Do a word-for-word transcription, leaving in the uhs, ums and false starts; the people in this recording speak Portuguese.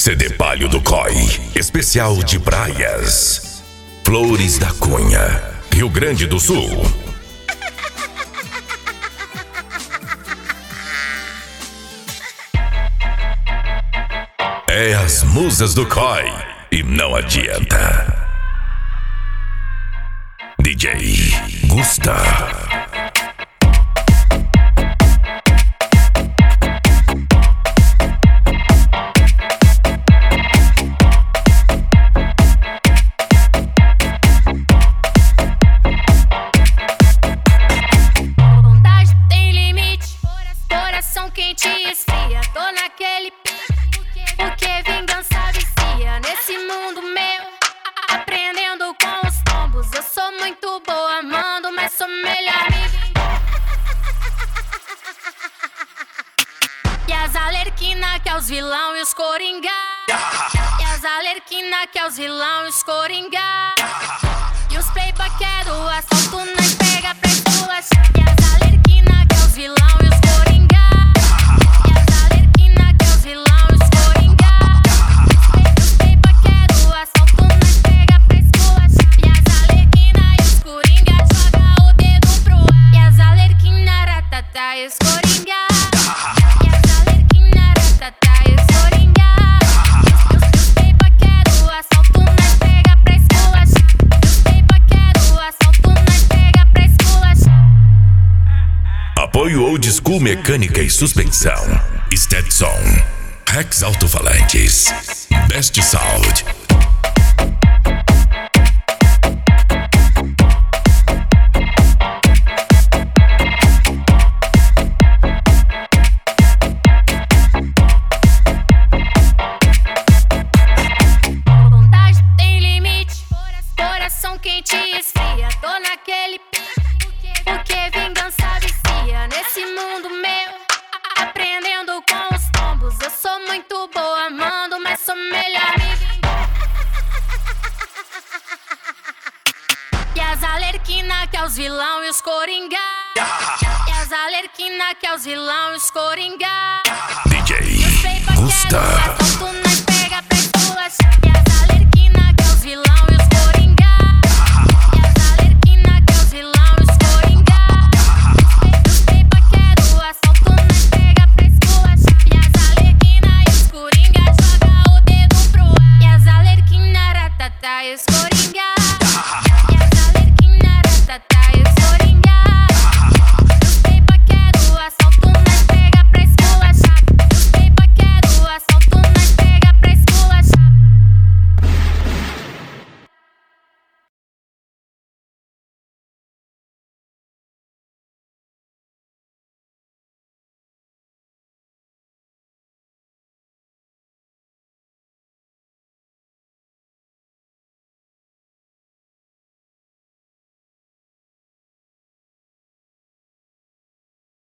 C D Palio do C O I, especial de praias. Flores da Cunha, Rio Grande do Sul. É as musas do C O I e não adianta. D J Gusta. Quente e esfria, tô naquele pique, porque vingança vicia nesse mundo meu, aprendendo com os tombos. Eu sou muito boa, mando, mas sou melhor me vingar. E as alerquina que é os vilão e os coringa, e as alerquina que é os vilão e os coringa, e os playboy que é do assalto nós pega pra esculachar. E as alerquina que é os vilão e os coringa, Apoio Old School Mecânica e Suspensão. Stetson. Rex Alto-Falantes. Best Sound. Vontade tem limite, coração quente e esfria, tô naquele pique, porque vingança vicia nesse mundo meu, aprendendo com os tombos. Eu sou muito boa, mando, mas sou melhor me vingar. E as alerquina que é os vilão e os coringa, e as alerquina que é os vilão e os coringa,